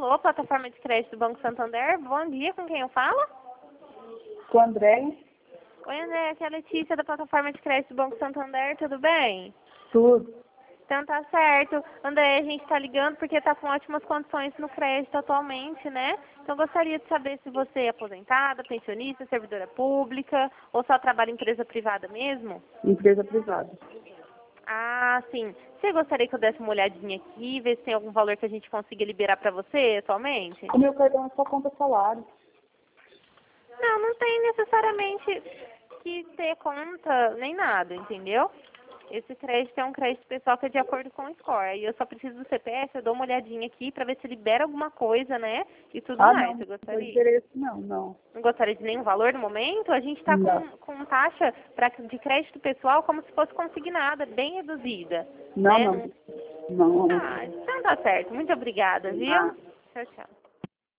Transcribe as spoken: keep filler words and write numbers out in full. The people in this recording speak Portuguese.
Alô, plataforma de crédito do Banco Santander. Bom dia, com quem eu falo? Com o André. Oi, André, aqui é a Letícia da plataforma de crédito do Banco Santander, tudo bem? Tudo. Então tá certo. André, a gente tá ligando porque tá com ótimas condições no crédito atualmente, né? Então gostaria de saber se você é aposentada, pensionista, servidora pública ou só trabalha em empresa privada mesmo? Empresa privada. Ah, sim. Você gostaria que eu desse uma olhadinha aqui, ver se tem algum valor que a gente consiga liberar pra você atualmente? O meu cartão é só conta salário. Não, não tem necessariamente que ter conta nem nada, entendeu? Esse crédito é um crédito pessoal que é de acordo com o score. E eu só preciso do C P F, eu dou uma olhadinha aqui pra ver se libera alguma coisa, né? E tudo Ah, mais. não. Você Não tem gostaria? interesse, não, não. Não gostaria de nenhum valor no momento? A gente tá com, Não. com taxa pra, de crédito pessoal como se fosse consignada, bem reduzida. Não, Né? não. Não... Não. Ah, então tá certo. Muito obrigada, viu? Não. Tchau, tchau.